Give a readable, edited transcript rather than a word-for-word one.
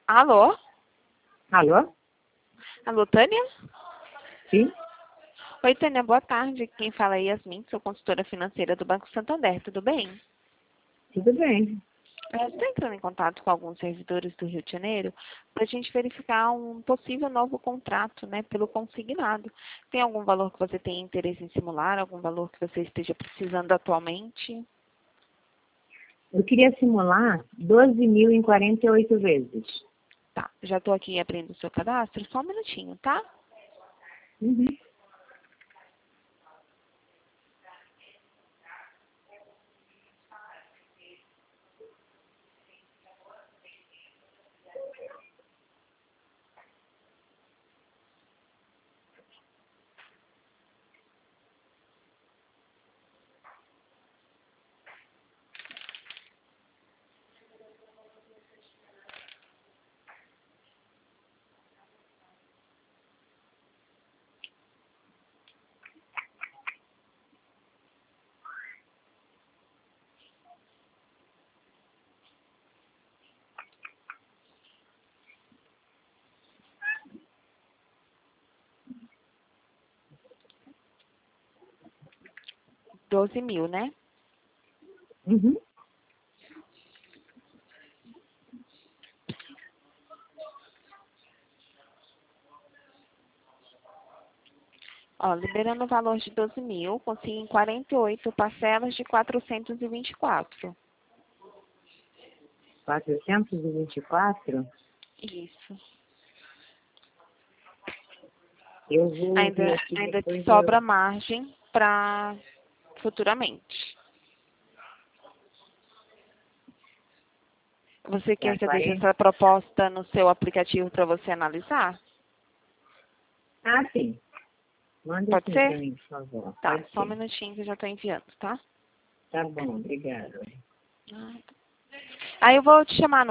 Alô? Alô? Alô, Tânia? Sim? Oi, Tânia, boa tarde. Quem fala é Yasmin, sou consultora financeira do Banco Santander, tudo bem? Tudo bem. Estou entrando em contato com alguns servidores do Rio de Janeiro para a gente verificar um possível novo contrato, né, pelo consignado. Tem algum valor que você tem interesse em simular? Algum valor que você esteja precisando atualmente? Eu queria simular 12.000 em 48 vezes. Tá, já estou aqui abrindo o seu cadastro, só um minutinho, tá? Uhum. R$ 12.000, né? Uhum. Ó, liberando o valor de 12.000, consigo em 48 parcelas de 424. 424? Isso. Eu vou ver aqui Ainda te depois. sobra margem para futuramente. Você Tá, quer que eu deixe 40. essa proposta no seu aplicativo para você analisar? Ah, sim. Manda Pode sim ser? para mim, por favor. Tá, Pode só um ser. minutinho que eu já estou enviando, tá? Tá bom, obrigada. Aí eu vou te chamar no